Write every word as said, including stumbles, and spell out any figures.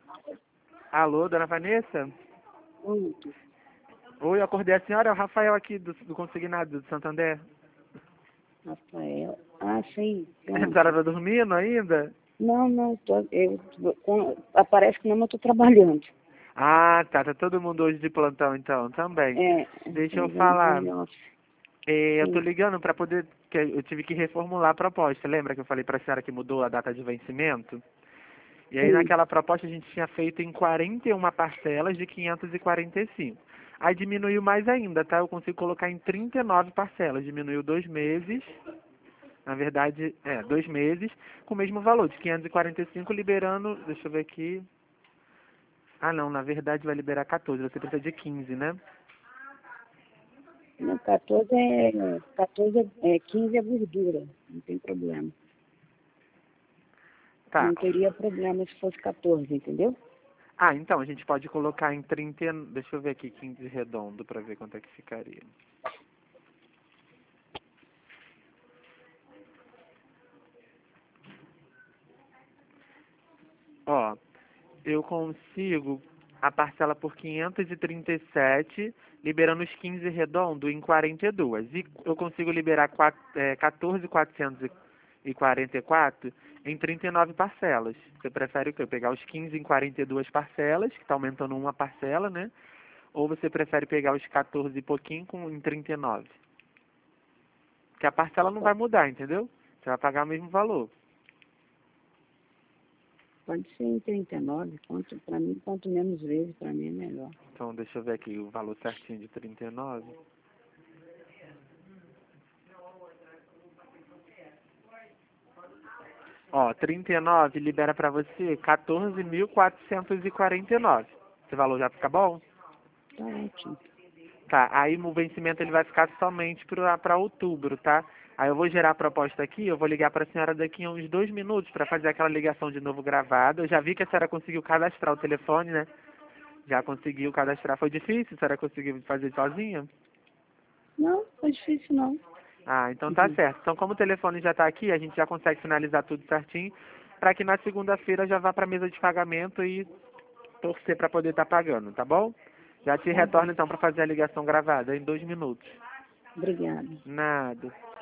Alô, dona Vanessa? Oi, Oi, eu acordei a senhora, é o Rafael aqui do, do Consignado do Santander. Rafael. Ah, sim. A Pronto. senhora tá dormindo ainda? Não, não, tô, eu, com, aparece que não, mas eu tô trabalhando. Ah, tá, tá todo mundo hoje de plantão então, também. É, tô Deixa eu ligando falar, home office. eh, eu tô Sim, ligando para poder, que eu tive que reformular a proposta, lembra que eu falei pra senhora que mudou a data de vencimento? E aí sim. naquela proposta a gente tinha feito em quarenta e uma parcelas de quinhentos e quarenta e cinco. Aí diminuiu mais ainda, tá? Eu consigo colocar em trinta e nove parcelas, diminuiu dois meses. Na verdade, é, dois meses, com o mesmo valor, de quinhentos e quarenta e cinco, liberando, deixa eu ver aqui. Ah, não, na verdade vai liberar quatorze, você precisa de quinze, né? Não, quatorze é, quatorze é, é, quinze é gordura, não tem problema. Tá. Não teria problema se fosse quatorze, entendeu? Ah, então, a gente pode colocar em trinta, e- deixa eu ver aqui, quinze redondo, pra ver quanto é que ficaria. Ó, eu consigo a parcela por quinhentos e trinta e sete, liberando os quinze redondo em quarenta e dois. E eu consigo liberar quatro, é, quatorze mil quatrocentos e quarenta e quatro em trinta e nove parcelas. Você prefere o quê? Pegar os quinze em quarenta e duas parcelas, que está aumentando uma parcela, né? Ou você prefere pegar os quatorze e pouquinho com, em trinta e nove? Porque a parcela não vai mudar, entendeu? Você vai pagar o mesmo valor. Pode ser em trinta e nove, quanto, pra mim, quanto menos vezes, pra mim é melhor. Então, deixa eu ver aqui o valor certinho de trinta e nove. Ó, trinta e nove libera pra você quatorze mil quatrocentos e quarenta e nove. Esse valor já fica bom? Tá ótimo. Tá, aí o vencimento ele vai ficar somente para outubro, tá? Aí eu vou gerar a proposta aqui, eu vou ligar para a senhora daqui a uns dois minutos para fazer aquela ligação de novo gravada. Eu já vi que a senhora conseguiu cadastrar o telefone, né? Já conseguiu cadastrar. Foi difícil? A senhora conseguiu fazer sozinha? Não, foi difícil não. Ah, então tá Uhum. certo. Então como o telefone já tá aqui, a gente já consegue finalizar tudo certinho para que na segunda-feira já vá para a mesa de pagamento e torcer para poder estar pagando, tá bom? Já te Tá bom. retorno então para fazer a ligação gravada em dois minutos. Obrigada. Nada.